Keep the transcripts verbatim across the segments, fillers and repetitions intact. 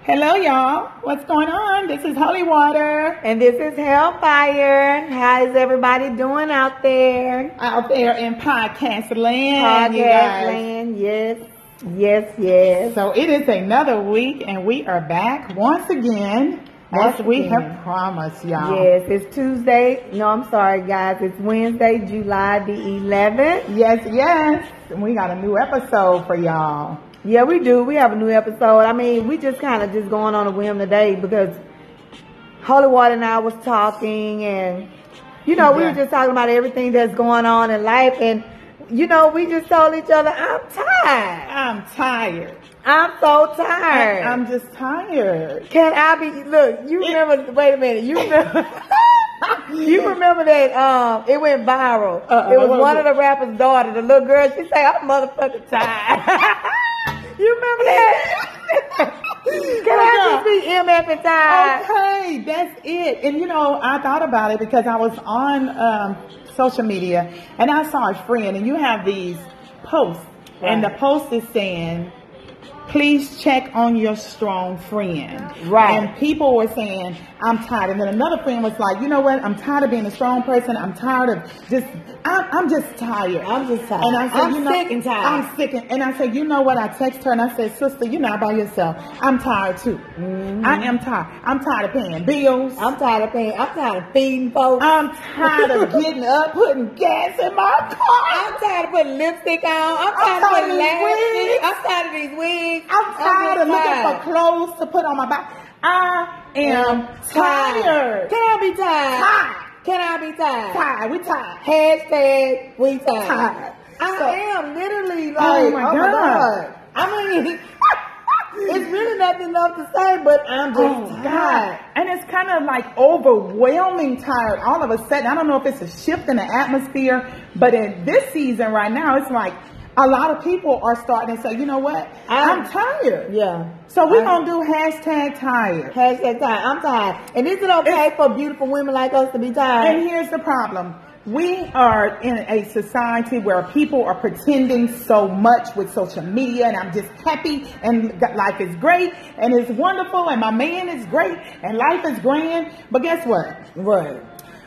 Hello, y'all. What's going on? This is Holy Water. And this is Hellfire. How is everybody doing out there? Out there in podcast land. Podcast land, yes. Yes, yes. So it is another week, and we are back once again, Once as we again. have promised, y'all. Yes, it's Tuesday. No, I'm sorry, guys. It's Wednesday, July the eleventh. Yes, yes. And we got a new episode for y'all. Yeah, we do. We have a new episode. I mean, we just kind of just going on a whim today because Holy Water and I was talking, and, you know, we Yeah. were just talking about everything that's going on in life, and, you know, we just told each other, I'm tired. I'm tired. I'm so I, tired. I'm just tired. Can I be, look, you remember, wait a minute, you remember, you remember that, um, it went viral. Uh-uh, it was what one was of the rapper's daughter, the little girl, she said, I'm motherfucking tired. You remember that? Can I just be M F and tired? Okay, that's it. And you know, I thought about it because I was on um, social media and I saw a friend, and you have these posts, and the Right. post is saying, please check on your strong friend. Right. And people were saying, I'm tired. And then another friend was like, you know what? I'm tired of being a strong person. I'm tired of just, I'm, I'm just tired. I'm just tired. And I said, I'm you know, sick and tired. I'm sick. And, and I said, you know what? I text her and I said, sister, you're not by yourself. I'm tired too. Mm-hmm. I am tired. I'm tired of paying bills. I'm tired of paying, I'm tired of feeding folks. I'm tired of getting up, putting gas in my car. I'm tired of putting lipstick on. I'm tired I'm of tired putting of these lashes. wigs. I'm tired of these wigs. I'm tired of just looking tired. for clothes to put on my back. I am tired. Can I be tired? Tired. Can I be tired? Tired. We tired. Hashtag we tired. Tired. I So- am literally like, Oh oh my my God. God. I mean, it's really nothing left to say, but I'm just Oh, tired. God. And it's kind of like overwhelming tired all of a sudden. I don't know if it's a shift in the atmosphere, but in this season right now, it's like a lot of people are starting to say, you know what? I'm, I'm- tired. Yeah. So we're I- going to do hashtag tired. Hashtag tired. I'm tired. And is it okay for beautiful women like us to be tired? And here's the problem. We are in a society where people are pretending so much with social media, and I'm just happy, and life is great, and it's wonderful, and my man is great, and life is grand. But guess what? Right.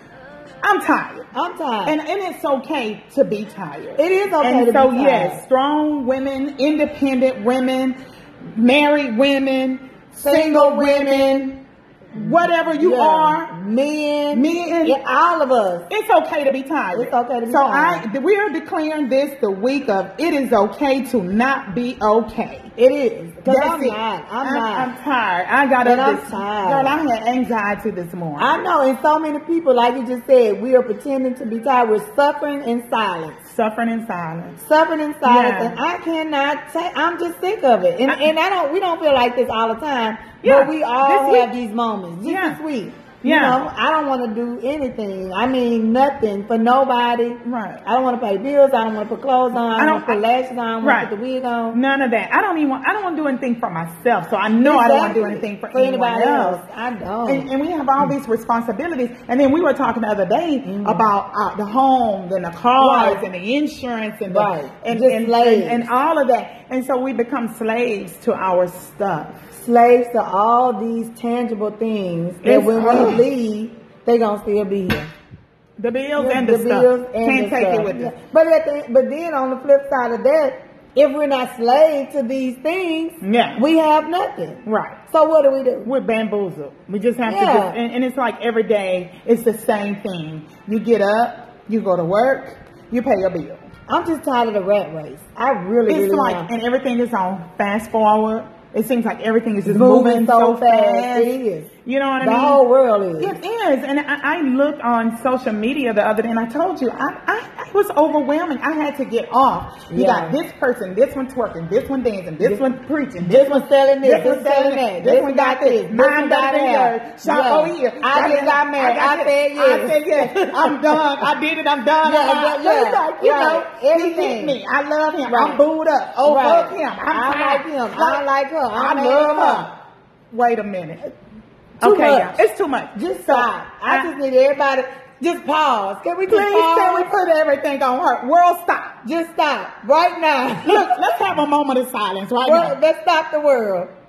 I'm tired. I'm tired. And, and it's okay to be tired. It is okay and to so, be tired. yes, strong women, independent women, married women, single women, whatever you Yeah. are, Men. men, Yeah, all of us. it's okay to be tired. It's okay to be so tired. I, we are declaring this the week of it is okay to not be okay. It is. Because That's I'm it. not. I'm, I'm, not. I'm tired. I got And up I'm this tired. girl. I had anxiety this morning. I know, and so many people, like you just said, we are pretending to be tired. We're suffering in silence. Suffering in silence. Suffering in silence, Yeah. and I cannot take. I'm just sick of it, and I- and I don't. We don't feel like this all the time, Yeah. but we all This have week- these moments. Just Yeah. this week, Yeah. you know, I don't want to do anything. I mean, nothing for nobody. Right. I don't want to pay bills. I don't want to put clothes on. I I don't, don't- want to put lashes on. I don't Right. want to put the wig on. None of that. I don't even. Want, I don't want to do anything for myself. So I know I don't want to do Exactly. anything for, For anyone anybody else. else. I don't. And, and we have all these responsibilities. And then we were talking the other day about uh, the home and the cars Right. and the insurance and the, Right. and, Just and, slaves. and, and all of that. And so we become slaves to our stuff. Slaves to all these tangible things that It's- when we ugh. leave, they gonna still be here. The bills Yeah, and the, stuff. bills and Can't the take stuff. it with Yeah. us. But at the, but then on the flip side of that, if we're not slaves to these things, Yeah. we have nothing. Right. So what do we do? We're bamboozled. We just have to Yeah. just, and, and it's like every day, it's the same thing. You get up, you go to work, you pay your bill. I'm just tired of the rat race. I really, It's really like, am. and everything is on fast forward. It seems like everything is just Moving moving, so so fast. fast. It is. You know what I The mean? whole world is. It is. And I, I looked on social media the other day and I told you, I, I, it was overwhelming. I had to get off. You Yeah. got this person, this one twerking, this one dancing, this, This- one preaching, This one's selling this, this this one's selling that, this one got this, this mine one got better than that. yours. Shop Yeah. over here. I just got married. I this. said yes. I said yes. I'm done. I did it. I'm done. Yeah, I'm out. yeah, It's like, you right. know, he Everything. hit me. I love him. Right. I'm booed up. Oh, Right. fuck him. I'm I tired. like him. I like her. I I'm mad love at her. Wait a minute. Too okay, much. y'all. It's too much. Just So, stop. I, just need everybody. Just pause. Can we just Please, pause? can we put everything on her? World, stop. Just stop right now. Look, let's have a moment of silence right Well, now. let's stop the world.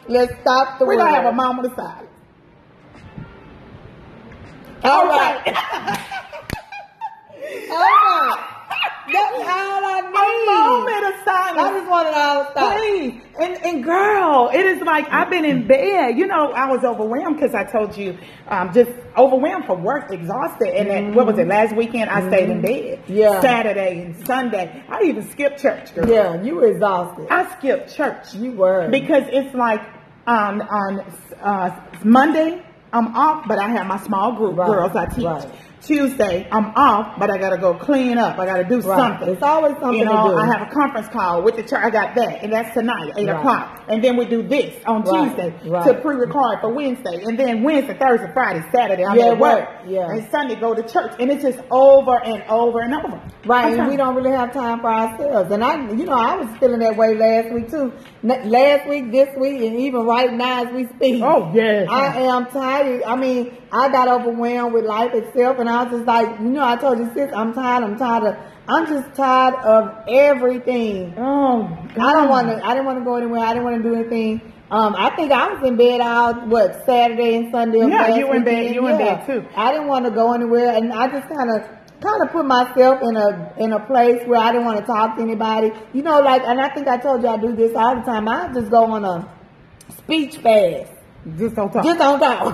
Let's stop the We're world. going to have a moment of silence. All Okay. right. All right. That's all I need. A moment of silence. I just want it all to stop. Please. And, and girl, it is like I've been in bed. You know, I was overwhelmed because I told you, um, just overwhelmed for work, exhausted. And then, what was it, last weekend, I stayed in bed. Yeah. Saturday and Sunday. I even skipped church, girl. Yeah, you were exhausted. I skipped church. You were. Because it's like um, on uh, Monday, I'm off, but I have my small group, Right. girls I teach. Right. Tuesday, I'm off, but I got to go clean up. I got to do Right. something. It's always something You know, to do. I have a conference call with the church. I got that, and that's tonight, eight Right. o'clock. And then we do this on Right. Tuesday Right. to pre-record for Wednesday. And then Wednesday, Thursday, Friday, Saturday, I'm Yeah, at work. work. Yeah. And Sunday, go to church. And it's just over and over and over. Right, Okay. and we don't really have time for ourselves. And I, you know, I was feeling that way last week too. N- Last week, this week, and even right now as we speak. Oh, yes. I am tired. I mean, I got overwhelmed with life itself, and I was just like, you know, I told you, sis, I'm tired. I'm tired of. I'm just tired of everything. Oh, I don't want to. I didn't want to go anywhere. I didn't want to do anything. Um, I think I was in bed out what Saturday and Sunday. of Yeah, last you in bed- weekend. you in Yeah. bed, too. I didn't want to go anywhere, and I just kind of kind of put myself in a in a place where I didn't want to talk to anybody. You know, like, and I think I told you I do this all the time. I just go on a speech fast. Just don't talk. Just don't talk.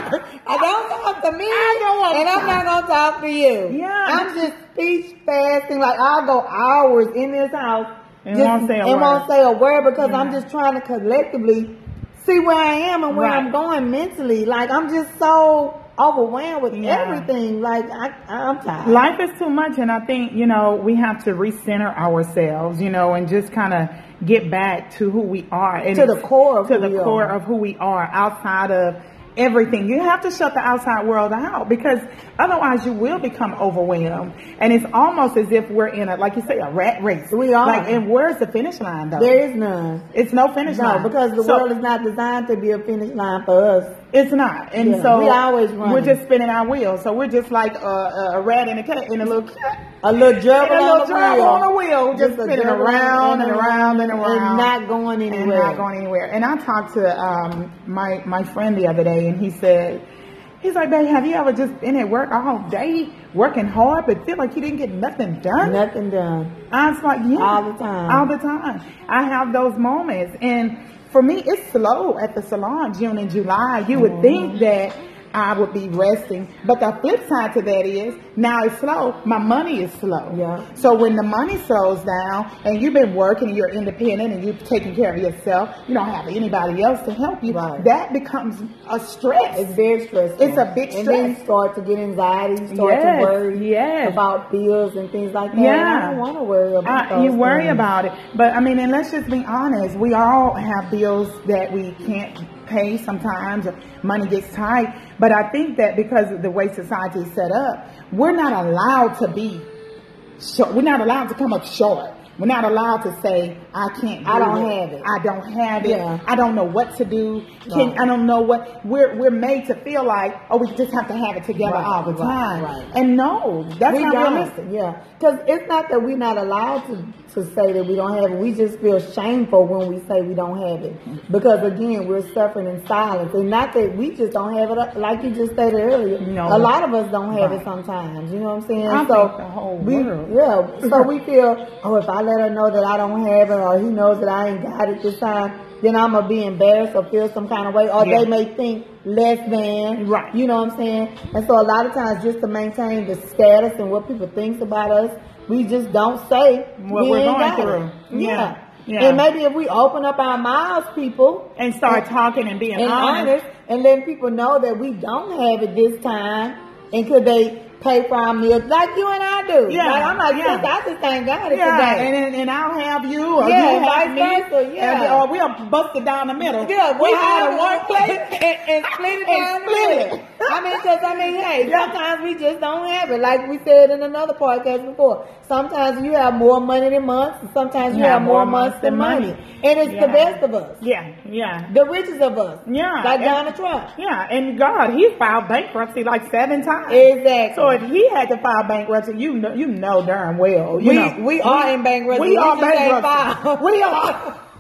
I don't talk to me, I don't want and to I'm not gonna talk to you. Yeah. I'm just speech fasting. Like, I'll go hours in this house And just- won't say a and word. won't say a word because I'm Yeah. just trying to collectively see where I am and where Right. I'm going mentally. Like, I'm just so overwhelmed with Yeah. everything. Like, I, I'm tired. Life is too much, and I think, you know, we have to recenter ourselves, you know, and just kind of get back to who we are. And To the it's- core of to who the we core are. of who we are outside of everything. You have to shut the outside world out because otherwise you will become overwhelmed. And it's almost as if we're in a, like you say, a rat race. We are. Like, and where's the finish line, though? There is none. It's no finish No, line. because the So- world is not designed to be a finish line for us. It's not, and Yeah, so we always running. we're just spinning our wheels. So we're just like a, a rat in a cat in a little cat, A little gerbil and a on little the gerbil wheel. on a wheel, just, a spinning gerbil around and around and around, and not going and anywhere. not going anywhere. And I talked to um, my my friend the other day, and he said, he's like, "Babe, have you ever just been at work all day, working hard, but feel like you didn't get nothing done?" Nothing done. I was like, yeah. All the time. All the time. I have those moments. And for me, it's slow at the salon, June and July. You would Mm-hmm. think that I would be resting. But the flip side to that is, now it's slow, my money is slow. Yeah. So when the money slows down and you've been working, you're independent and you're taking care of yourself, you don't have anybody else to help you, Right. that becomes a stress. It's very stressful. It's a big And then you stress. start to get anxiety, you start Yes, to worry yes. about bills and things like that. Yeah. And I don't want to worry about Uh, those you worry things. about it, but I mean, and let's just be honest. We all have bills that we can't pay sometimes, or money gets tight. But I think that because of the way society is set up, we're not allowed to be short. We're not allowed to come up short. We're not allowed to say, I can't do I don't it. have it. I don't have it. Yeah. I don't know what to do. Can, Right. I don't know what. We're we're made to feel like, oh, we just have to have it together Right, all the right, time. right. And no, that's we not don't. realistic. Yeah, because it's not that we're not allowed to, to say that we don't have it. We just feel shameful when we say we don't have it. Because again, we're suffering in silence. And not that we just don't have it, like you just stated earlier. No. A lot of us don't have Right. it sometimes. You know what I'm saying? I so think the whole we, world. yeah. So we feel, oh, if I let her know that I don't have it, or he knows that I ain't got it this time, then I'm gonna be embarrassed or feel some kind of way, or Yeah. they may think less than. Right. You know what I'm saying? And so a lot of times, just to maintain the status and what people think about us, we just don't say What we we're ain't going got through. it. Yeah. Yeah. Yeah. And maybe if we open up our mouths, people, And start talking and being and honest. honest, and letting people know that we don't have it this time, and could they pay for our meals like you and I do? Yeah, Like, I'm like, yeah. yes, I just ain't got it Yeah, today. and, and and I'll have you, or Yeah, you have vice me, versa, yeah. and- or we'll bust it down the middle. Yeah, we we'll have have one it. plate and, and split it and down the split middle. it. I mean, because I mean, hey, Yeah. sometimes we just don't have it. Like we said in another podcast before, sometimes you have more money than months, and sometimes you, have, more months than money. And it's the Yeah. best of us, Yeah, yeah, the richest of us. Yeah. like And- Donald Trump. yeah. And God, he filed bankruptcy like seven times. Exactly. So if he had to file bankruptcy, you know, you know darn well. You we know, we are in bankruptcy. We are just ain't bankruptcy. filed. We are.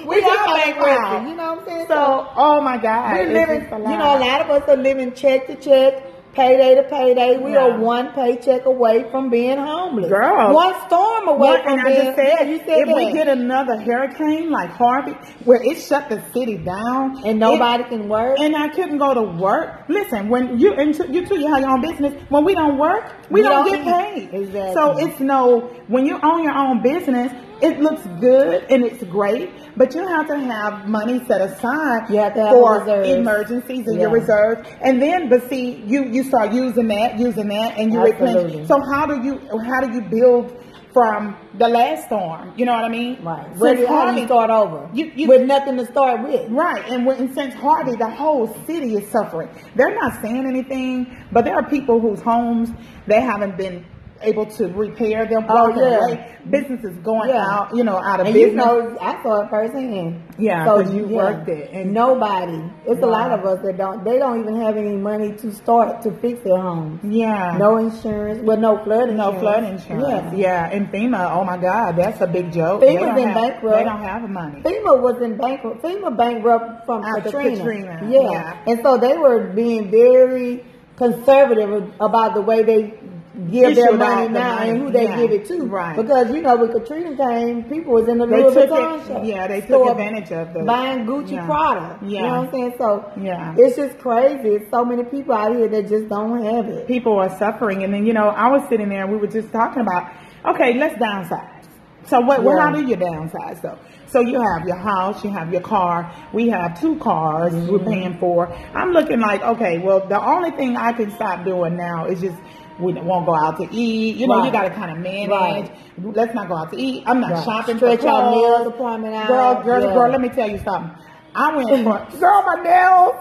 we just are ain't bankrupt. working, you know what I'm saying? So, oh my God. We're it's living, just a you lot. know, a lot of us are living check to check, payday to payday. We Yeah. are one paycheck away from being homeless. Girl. One storm away What, from and being. I just said, yeah, you said if that. we get another hurricane like Harvey, where it shut the city down, and nobody it, can work. and I couldn't go to work. Listen, when you and you too, you have your own business. When we don't work, we, We don't, don't get eat. paid. Exactly. So it's no. When you own your own business, it looks good and it's great, but you have to have money set aside You have to have for reserves. emergencies and Yeah. your reserves. And then, but see, you you start using that, using that, and you Absolutely. replenish. So how do you how do you build from the last storm? You know what I mean? Right. Since Where do, how do Harvey- you start over? You- you- with nothing to start with. Right, and when, and since Harvey, the whole city is suffering. They're not saying anything, but there are people whose homes they haven't been able to repair them. Oh, broken yeah. away. Businesses going Yeah. out, you know, out of And business. you know, I saw it firsthand. Yeah, So 'cause you worked it, and- And nobody. It's a Wow. lot of us that don't. They don't even have any money to start to fix their homes. yeah, No insurance. Well, no flood insurance. no flood insurance. Yeah. Yeah, and FEMA. Oh my God, that's a big joke. FEMA's They don't in have- bankrupt. They don't have money. FEMA was in bankrupt. FEMA bankrupt from After Katrina. Katrina, Yeah. yeah. And so they were being very conservative about the way they give their Issued money out the now money. and who they Yeah. give it to. Right. Because, you know, when Katrina came, people was in the They Louis took Vuitton it- shop. yeah, they took store advantage of the- buying Gucci yeah. Prada. You Yeah. know what I'm saying? So Yeah. it's just crazy. It's so many people out here that just don't have it. People are suffering, and then you know, I was sitting there and we were just talking about, okay, let's downsize. So what? Well, Yeah. how do you downsize though? So you have your house, you have your car. We have two cars Mm-hmm. we're paying for. I'm looking like, okay, well, the only thing I can stop doing now is just we won't go out to eat. You know, you Right. got to kind of manage. Right. Let's not go out to eat. I'm not Right. shopping Stretch for our clothes. nails appointment out. Girl, girl, Yeah. girl, let me tell you something. I went for, girl, my nails.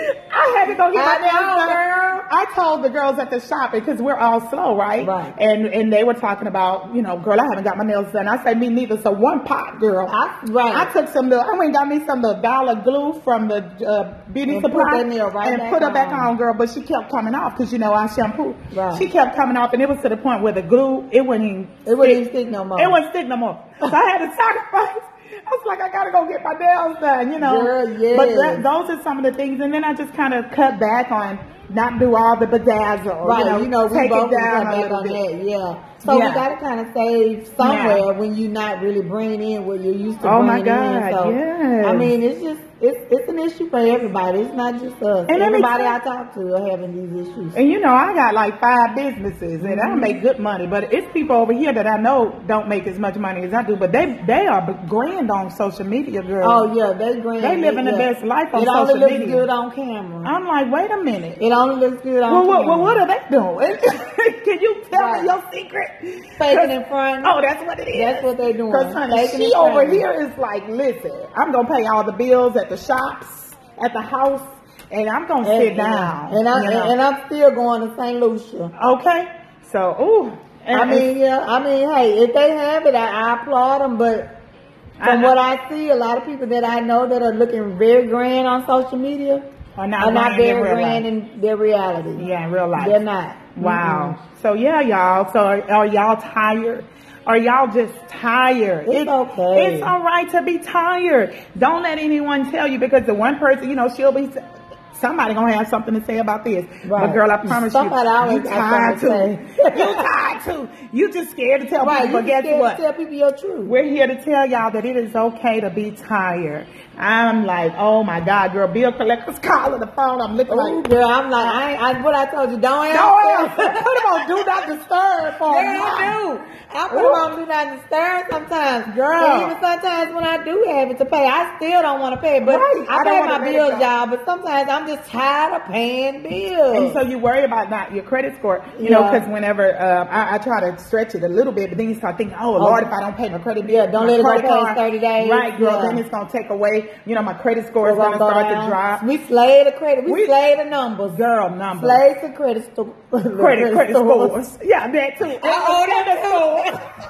I had to go get my I know, nails done. girl. I told the girls at the shop because we're all slow, right? Right. And and they were talking about, you know, girl, I haven't got my nails done. I said, me neither. So one pot, girl. I- right. I took some little, I went and got me some little dollar glue from the uh, beauty And put supply that nail right and back put her back on. on, girl. But she kept coming off because you know I shampoo. Right. She kept coming off, and it was to the point where the glue it wouldn't even It wouldn't even stick no more. It wouldn't stick no more. So I had to sacrifice. I was like, I gotta go get my nails done, you know. Girl, yes. But that, those are some of the things, and then I just kind of cut back on not do all the bedazzle. Right, you know, you know, we take both it down cut a back little on bit. that, yeah. So Yeah. we got to kind of save somewhere when you're not really bringing in what you're used to Oh, my bringing in. God, So, yes. I mean, it's just, it's it's an issue for everybody. It's not just us. And let me Everybody tell- I talk to are having these issues. And you know, I got like five businesses, and I make good money. But it's people over here that I know don't make as much money as I do, but they they are grand on social media, girl. Oh, yeah, they grand. They living the yeah. best life on It only social looks media. good on camera. I'm like, wait a minute. It only looks good on Well, what, camera. well, what are they doing? Can you tell Right. me your secret? Faking in front. Oh, that's what it is. That's what they're doing. Because honey, Faking she in over front. here is like, listen, I'm gonna pay all the bills at the shops, at the house, and I'm gonna And, sit down. And, I, you know? and I'm still going to Saint Lucia. okay. So, ooh. and- I mean, yeah. I mean, hey, if they have it, I, I applaud them. But I from know. what I see, a lot of people that I know that are looking very grand on social media Are not are not grand in very real grand life. in their reality. yeah, in real life. They're not. Wow. So yeah, y'all. So are, are y'all tired? Are y'all just tired? It's okay. It's all right to be tired. Don't let anyone tell you, because the one person, you know, she'll be somebody gonna have something to say about this. Right. But girl, I promise Somebody you, always you got tired too. something to You tired too. You just scared to tell Right. people. You But guess scared what? to tell people your truth. We're here to tell y'all that it is okay to be tired. I'm like, oh my God, girl, bill collectors calling the phone. I'm looking Ooh, like, girl, I'm like, I, ain't- I, what I told you, don't answer. no, put them on do not disturb for a Yeah, month. I do. I put Ooh. them on do not disturb sometimes. Girl. And even sometimes when I do have it to pay, I still don't want to pay. But Right. I I don't pay wanna my let it bills, go. y'all. But sometimes I'm just tired of paying bills. And so you worry about not your credit score, you know, Yeah. because whenever um, I, I try to stretch it a little bit, but then you start thinking, oh, Lord, if I don't pay my credit bill, Yeah, don't my let it go credit past card- thirty days. Right, girl, Yeah. then it's going to take away, you know, my credit score is We're going to gonna go start down. to drop. We slay the credit. We, We- slay the numbers. Girl, numbers. Slay the credit store. Credit, credit scores. Yeah, that too. I owe that too.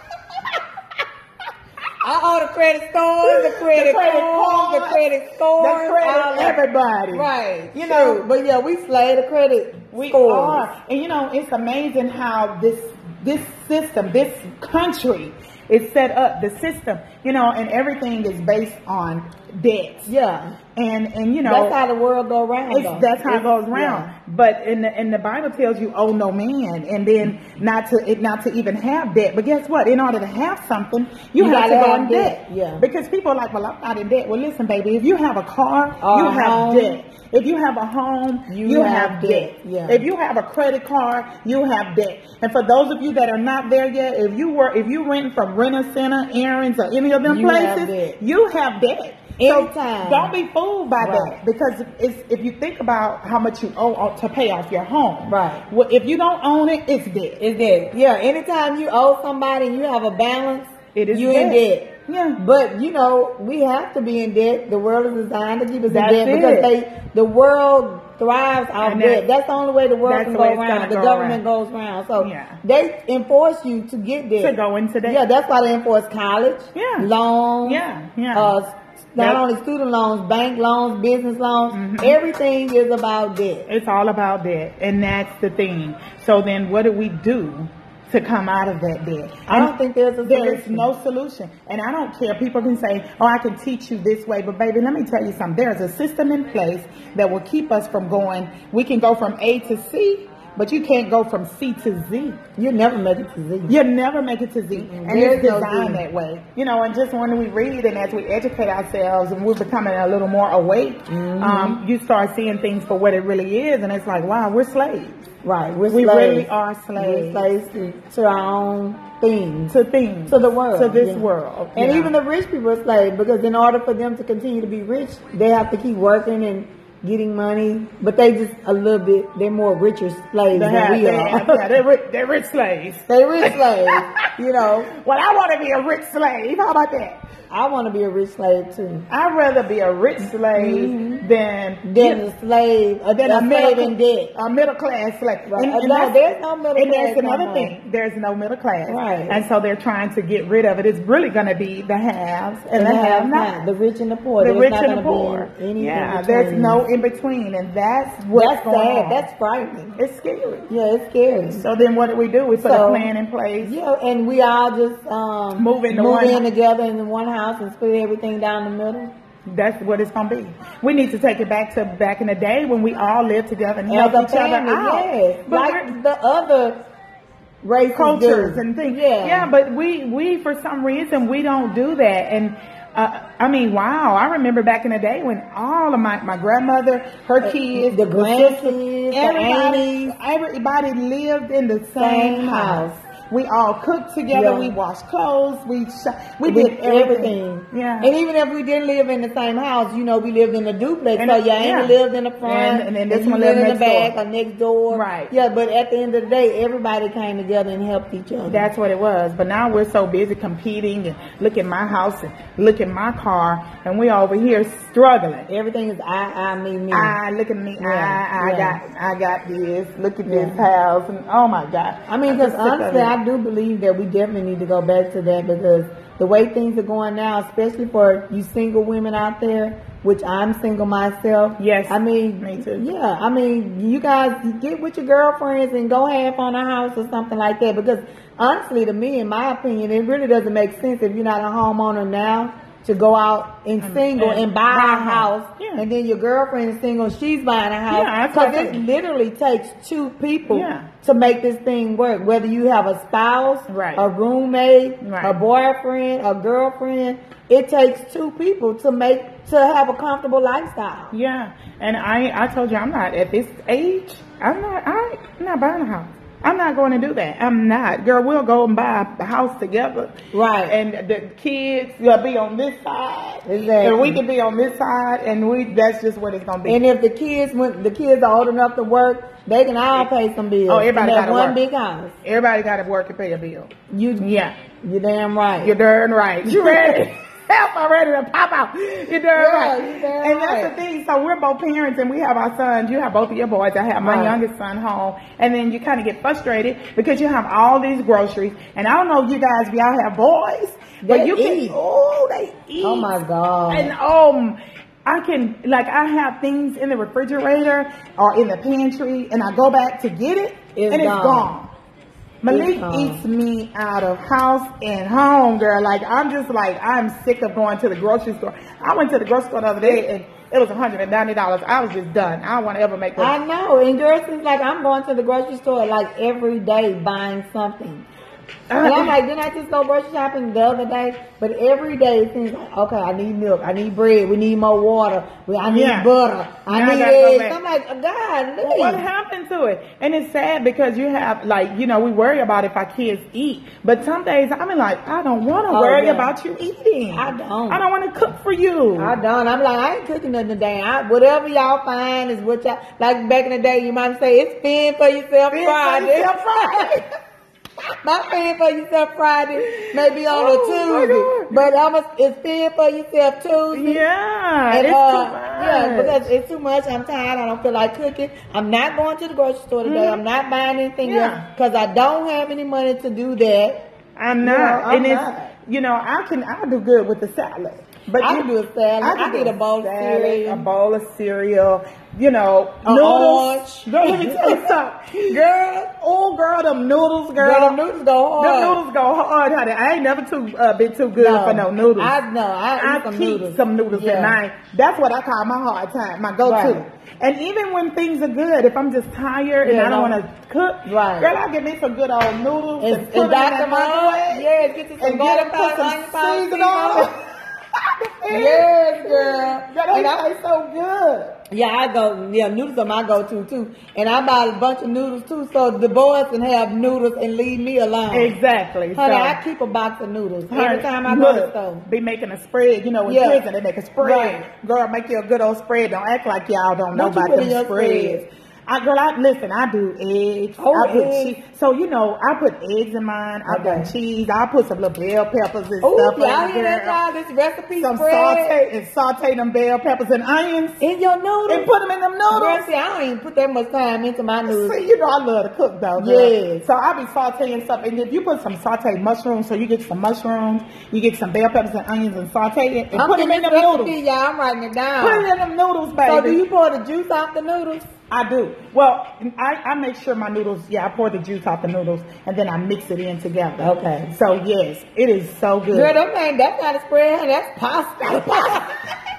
I owe the credit scores, the credit, The credit cards, the cards, credit scores, The credit, all that. everybody. Right. You know, but yeah, we slay the credit We scores. are. And you know, it's amazing how this this system, this country It's set up, the system, you know, and everything is based on debt. Yeah. And, and you know, that's how the world go round. It's, that's how it goes round. Yeah. But in the, in the Bible tells you owe no man, and then not to it not to even have debt. But guess what? In order to have something, you, you have to go in debt. debt. Yeah. Because people are like, well, I'm not in debt. Well, listen, baby, if you have a car, uh, you have home. debt. If you have a home, you, you have, have debt. debt. Yeah. If you have a credit card, you have debt. And for those of you that are not there yet, if you were if you rent from Rent-A-Center, Aaron's, or any of them you places, have you have debt. Anytime. So don't be fooled by right. that, because it's, if you think about how much you owe to pay off your home, right? Well, if you don't own it, it's debt. It's debt. Yeah. Anytime you owe somebody and you have a balance, it is you debt. in debt. Yeah. But you know, we have to be in debt. The world is designed to keep us That's in debt it. because they, the world thrives off and debt. That's the only way the world can the go around. The go government around. goes around. So yeah. they enforce you to get debt. To go into debt. Yeah, that's why they enforce college, yeah. loans, yeah, yeah. Uh, not That's, only student loans, bank loans, business loans, mm-hmm. everything is about debt. It's all about debt, and that's the thing. So then what do we do to come out of that debt? I don't think there's a there solution. is no solution. And I don't care. People can say, oh, I can teach you this way. But baby, let me tell you something. There's a system in place that will keep us from going. We can go from A to C, but you can't go from C to Z. You never make it to Z. You never make it to Z. Mm-hmm. And There's it's designed no that way. You know, and just when we read and as we educate ourselves and we're becoming a little more awake, mm-hmm. um, you start seeing things for what it really is. And it's like, wow, we're slaves. Right. We're we slaves. really are slaves. We're slaves to, to our own things. To things. To the world. To this yeah. world. And yeah. even the rich people are slaves, because in order for them to continue to be rich, they have to keep working and getting money, but they just a little bit, they're more richer slaves they than have, we they are. Have, yeah, they're, rich, they're rich slaves. They're rich slaves, you know. Well, I want to be a rich slave. How about that? I want to be a rich slave too. I'd rather be a rich slave mm-hmm. than than a slave, a, than a, a slave middle, in debt. A middle class slave. Right. And, and no, there's no middle and class. And there's another no thing. There's no middle class. Right. And so they're trying to get rid of it. It's really going to be the haves and, and the have-nots. The rich and the poor. The there's rich not and the poor. Yeah, there's no in between, and that's what's that's going sad. on. That's frightening. It's scary. Yeah, it's scary. So then, what do we do? We put so, a plan in place. Yeah, and we all just um, move in, move one in together in one house and split everything down the middle. That's what it's gonna be. We need to take it back to back in the day when we all lived together and helped each family, other out. Yes. But like the other race cultures do. and things. Yeah, yeah. But we we for some reason we don't do that. And uh, I mean, wow! I remember back in the day when all of my my grandmother, her kids, the grandkids, everybody, everybody lived in the same, same house. house. We all cooked together. Yeah. We washed clothes. We sh- we, we did everything. everything. Yeah. And even if we didn't live in the same house, you know, we lived in a duplex. And so your yeah. aunt lived in the front, and, and then this and one lived lived in the back door. or next door. Right. Yeah. But at the end of the day, everybody came together and helped each other. That's what it was. But now we're so busy competing and look at my house and look at my car, and we over here struggling. Everything is I, I, me, me. I look at me. Yeah. I, I yeah. got, I got this. Look at yeah. this house, and oh my God. I mean, because honestly, I do believe that we definitely need to go back to that, because the way things are going now, especially for you single women out there, which I'm single myself. Yes. I mean, me too. Yeah. I mean, you guys get with your girlfriends and go half on a house or something like that, because honestly, to me, in my opinion, it really doesn't make sense if you're not a homeowner now to go out and single and, and buy a house, yeah. and then your girlfriend is single, she's buying a house. Because yeah, it literally takes two people yeah. to make this thing work. Whether you have a spouse, right. a roommate, right. a boyfriend, a girlfriend, it takes two people to make to have a comfortable lifestyle. Yeah, and I I told you I'm not at this age. I'm not. I, I'm not buying a house. I'm not going to do that. I'm not. Girl, we'll go and buy a house together. Right. And the kids will be on this side. Exactly. And we can be on this side, and we that's just what it's going to be. And if the kids, when the kids are old enough to work, they can all pay some bills. Oh, everybody got to one work. big house. Everybody got to work and pay a bill. You, yeah. You're damn right. You're darn right. You ready? Help, I'm ready to pop out. You're darn yeah, right. You're darn and right. that's the thing. So we're both parents and we have our sons. You have both of your boys. I have my right. youngest son home. And then you kind of get frustrated because you have all these groceries. And I don't know if you guys, y'all have boys. They but you eat. Can, oh, they eat. Oh my God. And um, I can, like I have things in the refrigerator or in the pantry and I go back to get it it's and gone. it's gone. Malik um, eats me out of house and home, girl. Like, I'm just like, I'm sick of going to the grocery store. I went to the grocery store the other day and it was one hundred ninety dollars. I was just done. I don't want to ever make I know. And girls, it's like I'm going to the grocery store like every day buying something. And I'm like, didn't I just go grocery shopping the other day? But every day it seems like, okay, I need milk, I need bread, we need more water, I need Yeah. butter, I Now I need gotta go eggs. back. I'm like, oh, God, Well, what leave. happened to it? And it's sad because you have, like, you know, we worry about if our kids eat. But some days, I mean, like, I don't want to Oh, worry yeah. about you eating. I don't. I don't want to cook for you. I don't. I'm like, I ain't cooking nothing today. I, whatever y'all find is what y'all, like back in the day, you might say, it's fend for yourself Fend for Friday. yourself Friday. My fend for yourself Friday may be on Oh, a Tuesday, my God. but I'm a, it's fend for yourself Tuesday. Yeah, And, it's uh, too much. yeah, because it's too much. I'm tired. I don't feel like cooking. I'm not going to the grocery store today. Mhm. I'm not buying anything Yeah. else because I don't have any money to do that. I'm not. Yeah, I'm and it's, not. you know, I can, I do good with the salad. But I you, can do a salad. I can need do a bowl of salad, cereal. A bowl of cereal. You know, A noodles. orange. Girl, let me tell you something. Girl, oh girl, them noodles, girl. Girl, them noodles go hard. Them noodles go hard, honey. I ain't never too uh, been too good for no noodles. I know. I, I eat some keep noodles. some noodles Yeah. in mine. That's what I call my hard time, my go-to. Right. And even when things are good, if I'm just tired and Yeah, I don't no. want to cook, Right. girl, I get me some good old noodles and, And, put and them in Doctor that Mom, microwave. yes, get you some And get garlic them, put powder, some onion powder, seasoning seasoning on on it. it. Yes, girl. Girl, And I- they taste so good. Yeah, I go. Yeah, noodles are my go-to too, and I buy a bunch of noodles too, so the boys can have noodles and leave me alone. Exactly. Honey, so, I keep a box of noodles every honey, time I go to the look, store. be making a spread. You know, in Yeah. prison they make a spread. Right. Girl, make you a good old spread. Don't act like y'all don't know What you about put them in your spreads. spread? I, girl, I listen. I do eggs. Oh, I put eggs. cheese. So you know, I put eggs in mine. I Okay. put cheese. I put some little bell peppers and Oh, stuff. y'all on hear there. that, y'all? This recipe Some spread saute and saute them bell peppers and onions in your noodles. and put them in them Girl, noodles. see, I don't even put that much time into my noodles. See, you know I love to cook though. Girl. Yes. So I be sauteing stuff, and if you put some sauteed mushrooms, so you get some mushrooms, you get some bell peppers and onions, and saute it, and I'm put them in getting them this noodles. recipe, y'all. I'm writing it down. Put it in them noodles, baby. So do you pour the juice off the noodles? I do. Well, I, I make sure my noodles, yeah, I pour the juice off the noodles, and then I mix it in together. Okay. So yes, it is so good. Girl, that man, that's not a spread, honey. That's pasta.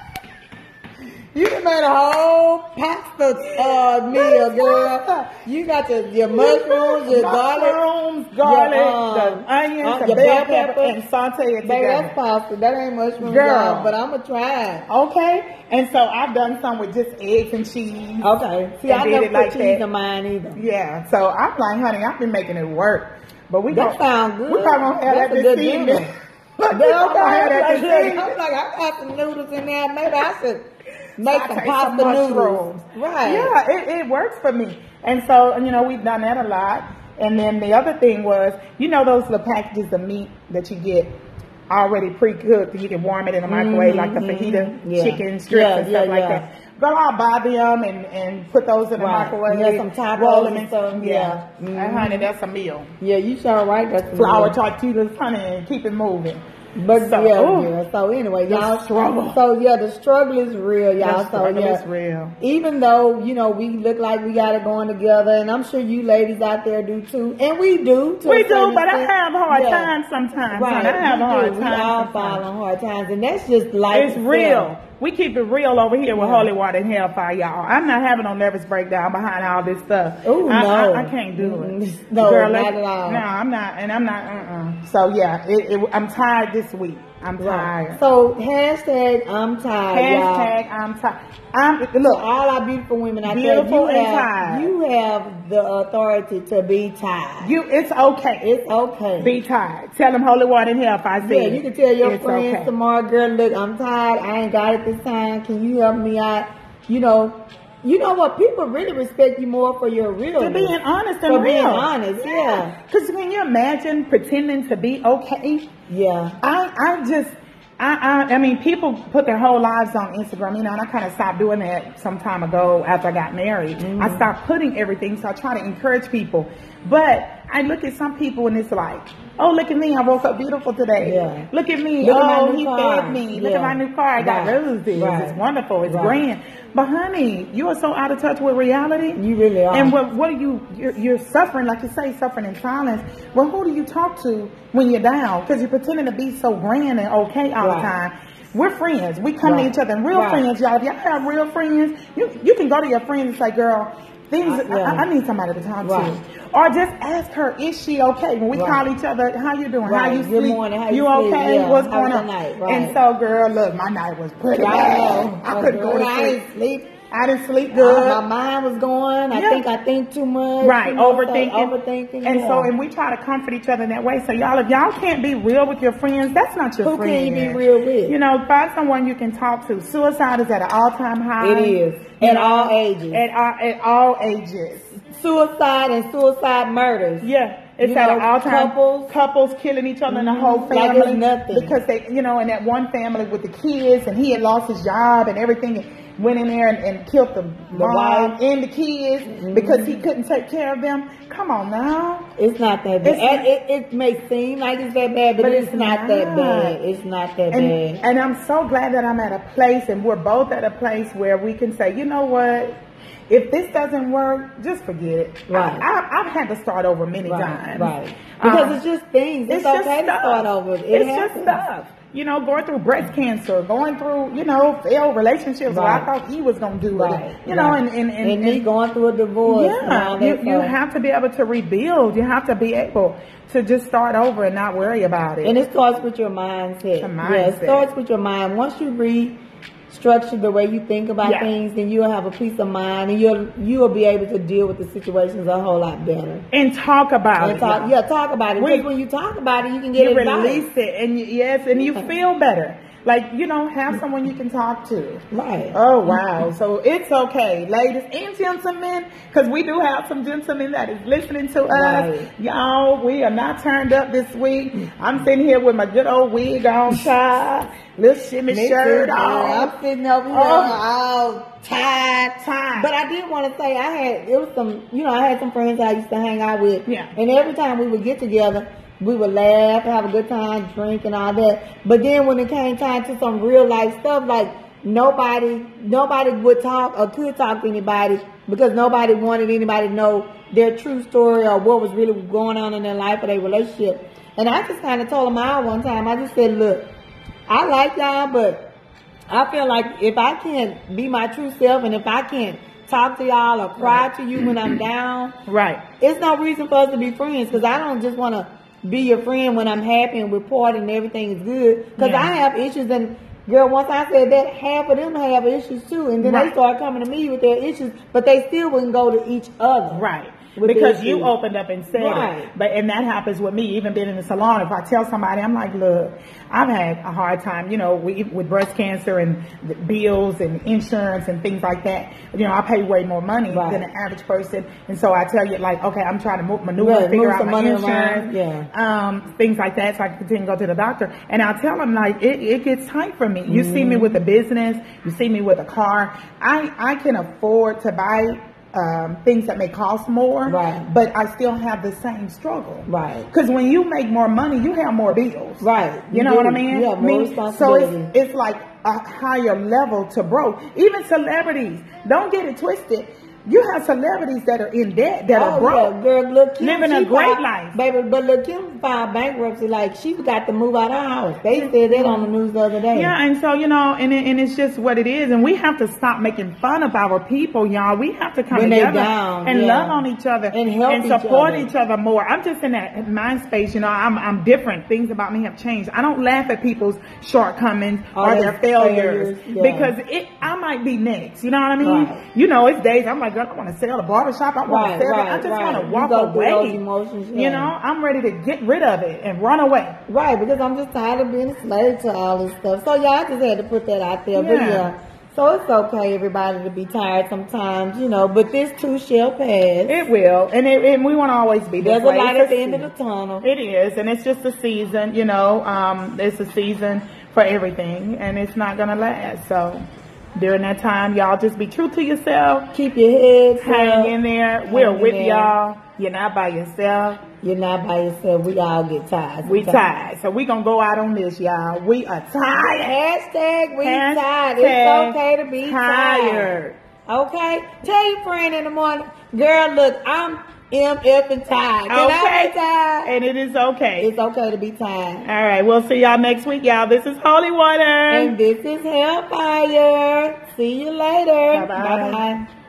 You done made a whole pasta uh, meal, girl. pasta. You got your, your mushrooms, your garlic. mushrooms, garlic, your, um, the onions, uh, the your bell bell pepper, pepper. and saute it Baby, that's together. pasta. That ain't mushrooms, Girl. y'all, but I'm going to try it. Okay, and so I've done some with just eggs and cheese. Okay. See, And I did never it put like cheese that. in mine either. Yeah, so I'm like, honey, I've been making it work. But we That gon- sounds good. We probably gonna have That's that a this good evening. dinner. Look, we Yeah, gonna have that okay. this I'm evening. like, I got some noodles in there. Maybe I should make some Saute pasta mushrooms. noodles. Right. Yeah, it, it works for me. And so, you know, we've done that a lot. And then the other thing was, you know, those little packages of meat that you get already pre-cooked, and you can warm it in the microwave, like the Mhm, fajita yeah. chicken strips Yeah, and stuff yeah, like yeah. that. Girl, I'll buy them and, and put those in the Right. microwave. Yeah, some tacos roll them and in stuff, Yeah. yeah. And Mhm. honey, that's a meal. Yeah, you sure right. That's the Flour meal. tortillas, honey, and keep it moving. But So, yeah, ooh. yeah. So anyway, The y'all struggle. So yeah, the struggle is real, y'all. The So struggle yeah, is real. even though you know we look like we got it going together, and I'm sure you ladies out there do too, and we do. To We a do, certain but I extent. have hard Yeah. times sometimes. Right, honey. I have we a hard do. time. We all sometimes. fall on hard times, and that's just life. It's itself. real. We keep it real over here with Yeah. Holy Water and Hellfire, y'all. I'm not having no nervous breakdown behind all this stuff. Ooh, I, no. I, I can't do Mm-mm. it. No, Girl, not let- at all. No, I'm not, and I'm not. Uh-uh. So yeah, it, it, I'm tired this week. I'm tired. So hashtag I'm tired, y'all. Hashtag I'm tired. I'm So look. all our beautiful women out Beautiful there, you and have, tired. you have the authority to be tired. You, it's okay. It's okay. Be tired. Tell them Holy Water and Hellfire. Yeah, you can tell your it's friends okay. tomorrow, girl, look, I'm tired. I ain't got it this time. Can you help me out? You know, you know what? People really respect you more for your real. For being honest and For real. being honest, yeah. Because can you imagine pretending to be okay? Yeah. I, I just, I, I, I mean, people put their whole lives on Instagram, you know, and I kind of stopped doing that some time ago after I got married. Mm-hmm. I stopped putting everything, so I try to encourage people. But I look at some people and it's like, oh, look at me, I woke up beautiful today. Yeah. Look at me, Look at my oh, new he car. fed me. Yeah. Look at my new car, I got Right. roses. Right. It's wonderful, it's Right. grand. But honey, you are so out of touch with reality. You really are. And what what are you, you're, you're suffering, like you say, suffering in silence. Well, who do you talk to when you're down? Because you're pretending to be so grand and okay all Right. the time. We're friends. We come Right. to each other and real Right. friends, y'all. If y'all have real friends, you, you can go to your friends and say, girl, things, Uh, yeah. I, I need somebody to talk Right. to. Or just ask her, is she okay? When we Right. call each other, how you doing? How Right. you Good sleep? morning. How you you sleep? okay? Yeah. What's How going was on? your night? Right. And so, girl, look, my night was pretty I bad. know. I couldn't go to I sleep. didn't sleep. I didn't sleep good. Uh, my mind was going. I Yeah. think I think too much. Right, you know, so overthinking. overthinking. And yeah. so, and we try to comfort each other in that way. So, y'all, if y'all can't be real with your friends, that's not your Who friend. can you be real with? You know, find someone you can talk to. Suicide is at an all-time high. It is. You At know, all ages. At, all- at all ages. Suicide and suicide murders. Yeah. It's You at know, an all-time couples- couples killing each other in the whole Mhm. Like family it's nothing. because they, you know, in that one family with the kids, and he had lost his job and everything, and went in there and, and killed the, mom wife. and the kids because he couldn't take care of them. Come on now. It's not that bad. It's And not- it, it may seem like it's that bad, but, But it's, it's not, that not. bad. It's not that And, bad. and I'm so glad that I'm at a place, and we're both at a place where we can say, you know what? If this doesn't work, just forget it. Right. I, I, I've had to start over many Right, times. right. Because Um, it's just things. It's, just okay to stuff. start over. It it's happens. just stuff. You know, going through breast cancer, going through, you know, failed relationships where I Right. thought he was going to do Right. it. You know, right. and, and, and, and me and- going through a divorce. and yeah, all you, that you stuff. have to be able to rebuild. You have to be able to just start over and not worry about it. And it starts with your mindset. The Yeah, it mindset. starts with your mind. Once you restructure the way you think about Yeah. things, then you'll have a peace of mind, and you'll you'll be able to deal with the situations a whole lot better. and talk about And it. talk, y'all. yeah, talk about it. When- Because when you talk about it, you can get You advice. release it, and you, yes, and you feel better. Like, you know, have someone you can talk to. Right. Oh, wow. So it's okay, ladies and gentlemen, because we do have some gentlemen that is listening to us. Right. Y'all, we are not turned up this week. I'm sitting here with my good old wig on, child, little shimmy Me shirt too, girl. on. I'm sitting over here Oh. all tired. Tired. But I did want to say I had it was some you know, I had some friends I used to hang out with. Yeah. And every time we would get together, we would laugh, have a good time, drink and all that. But then when it came time to some real life stuff, like nobody nobody would talk or could talk to anybody because nobody wanted anybody to know their true story or what was really going on in their life or their relationship. And I just kind of told them out one time, I just said, look, I like y'all, but I feel like if I can't be my true self and if I can't talk to y'all or cry to you when I'm down, Right. it's no reason for us to be friends because I don't just want to be your friend when I'm happy and reporting and everything is good. Because Yeah. I have issues and girl, once I said that, half of them have issues too. And then they Right. start coming to me with their issues, but they still wouldn't go to each other. Right. With Because the you issues. opened up and said Right. it. But and that happens with me, even being in the salon. If I tell somebody, I'm like, look, I've had a hard time, you know, with, with breast cancer and the bills and insurance and things like that. You know, I pay way more money Right. than the average person. And so I tell you, like, okay, I'm trying to move, maneuver, Right, figure move out some my money insurance, around, yeah. um, things like that, so I can continue to go to the doctor. And I'll tell them, like, it, it gets tight for me. You see me with a business, you see me with a car. I, I can afford to buy um, things that may cost more, Right. but I still have the same struggle. Right. Because when you make more money, you have more bills. Right. You, You know do. what I mean? You have more Me- So responsibility. it's, it's like a higher level to broke. Even celebrities, don't get it twisted. You have celebrities that are in debt, that are Oh, broke. yeah, girl, look, Kim, Living a she great filed- life. baby. But look, Kim filed bankruptcy. Like she got to move out of her house. They said that on the news the other day. Yeah, and so, you know, and it, and it's just what it is. And we have to stop making fun of our people, y'all. We have to come When they together down, and yeah. love on each other And help and each support other. each other more. I'm just in that mind space, you know, I'm, I'm different. Things about me have changed. I don't laugh at people's shortcomings Or or their their failures, failures, yeah. because it, I might be next. You know what I mean? Right. You know, it's days I'm like, girl, I want to sell the barbershop. I want Right, to sell it. right, I just right. want to You walk go through away. those emotions, You yeah. know, I'm ready to get rid of it and run away. Right, because I'm just tired of being a slave to all this stuff. So yeah, I just had to put that out there. But Yeah. yeah. So it's okay, everybody, to be tired sometimes, you know, but this too shall pass. It will, and it, and we want to always be this There's a way. light It's at the end of season. the tunnel. It is, and it's just a season, you know. Um, it's a season for everything, and it's not gonna last. So during that time, y'all just be true to yourself. Keep your head Hang up. in there. We're in with there. y'all. You're not by yourself. You're not by yourself. We all get tired. We sometimes. tired. So we going to go out on this, y'all. We are tired. Hashtag we Hashtag tired. It's okay to be tired. tired. Okay? Tell your friend in the morning, girl, look, I'm M F and tired. Can Okay. I be tired? And it is okay. It's okay to be tired. All right. We'll see y'all next week, y'all. This is Holy Water. And this is Hellfire. See you later. Bye-bye. Bye-bye.